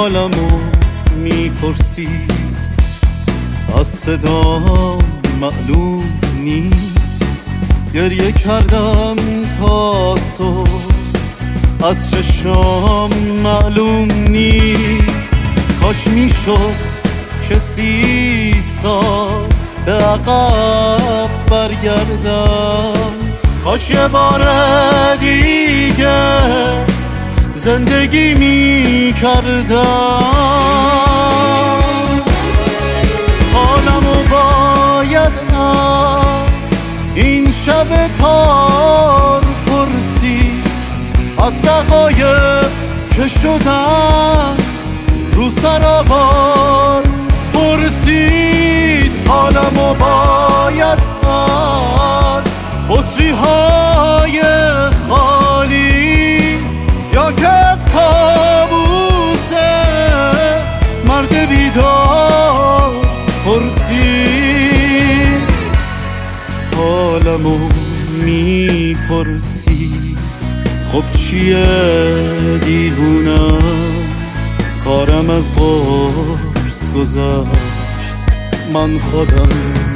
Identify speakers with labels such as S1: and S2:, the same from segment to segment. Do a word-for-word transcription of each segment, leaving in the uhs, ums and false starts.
S1: حالمو میپرسی، از صدام معلوم نیست. گریه کردم تا صبح، از چشام معلوم نیست. کاش میشد که سی سال به عقب برگردم، کاش یه بار دیگه زندگی میکردم. حالمو باید از این شب تار پرسید، از دقایق که شدن رو سرآوار پرسید. حالمو باید از بطری های خالی یا که از کابوس مرد بیدار پرسید. حالمو میپرسی، خب چیه دیوونم، کارم از قرص گذشت، من خودم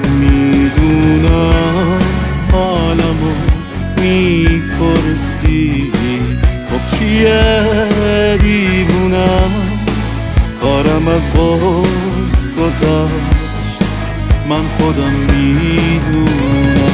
S1: میدونم. حالمو میپرسی، خب چیه دیوونم، کارم از قرص گذشت، من خودم میدونم.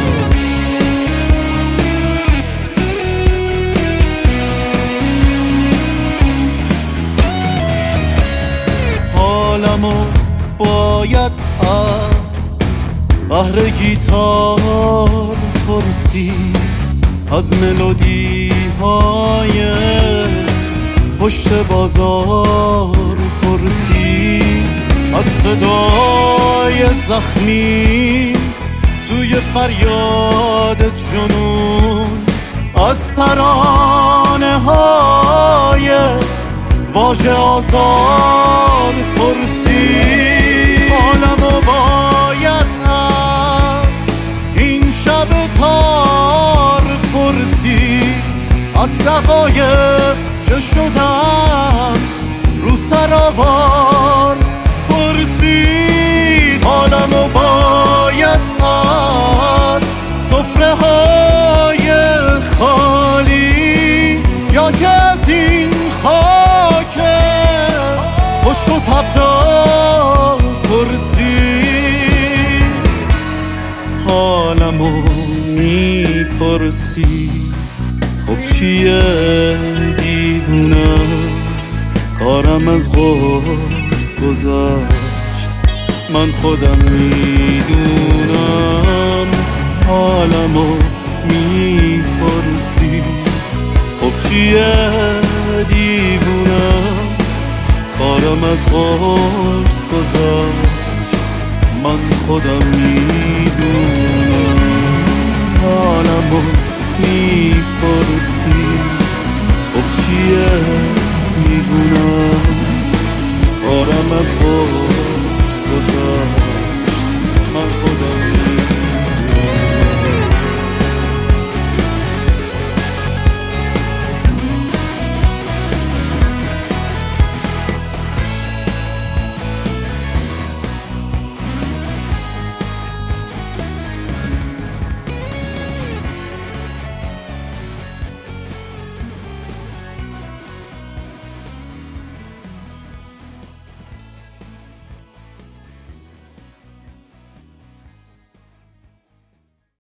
S1: حالمو باید از بحر گیتار پرسید، از ملودی های پشت بازار پرسید، از صدای زخمی توی فریاد جنون، از ترانه های واژه آزار پرسید. حالمو باید از این شب تار پرسید، از دقایق که شدن رو سرآوار پرسید. حالمو باید از سفره های خالی یا که از این خاک خشک و تبدار پرسید. حالمو میپرسی، خب چیه دیوونم، کارم از قرص گذشت، من خودم میدونم. حالمو میپرسی، خب چیه دیوونم، کارم از قرص گذشت، من خودم میدونم. حالمو میپرسی، خب چیه دیوونم، کارم از قرص گذشت، من خودم